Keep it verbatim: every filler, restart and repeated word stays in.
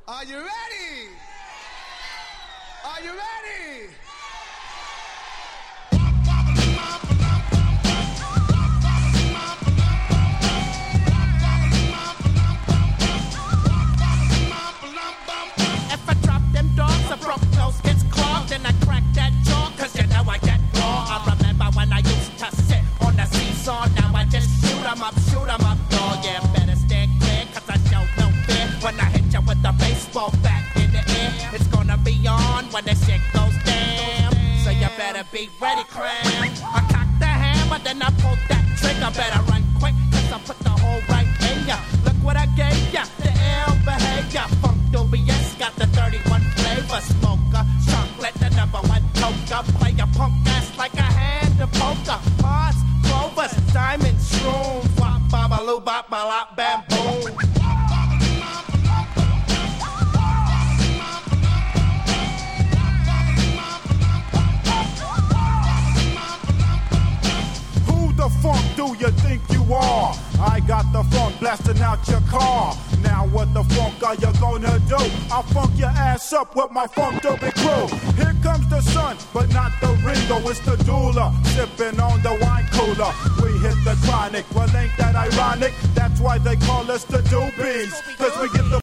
Are you ready? Are you ready? If I drop them dogs, a broke nose gets clogged, and I crack that jaw, cause you know I get raw. I remember when I used to sit on the seesaw, now I just shoot 'em up, shoot 'em up, dog. Yeah, better stand clear, cause I show no fear. When I hit you with the baseball bat in the air, it's gonna be on when the shit goes down. So you better be ready, cram. I cock the hammer, then I pull that trigger. Better run quick, cause I put the hole right in ya. Look what I gave ya, the ill behavior. Funk dubious, got the thirty-one flavor. Smoker, chocolate, the number one toker. Play a punk ass like a hand of poker. Hearts, clovers, diamonds, shrooms. Wop, babaloo, bop, balop, bam, boom. The funk do you think you are? I got the funk blasting out your car. Now what the funk are you gonna do? I'll funk your ass up with my funk dopey crew. Here comes the sun, but not the Ringo, it's the doula, sipping on the wine cooler. We hit the chronic, well ain't that ironic? That's why they call us the doobies, cause we get the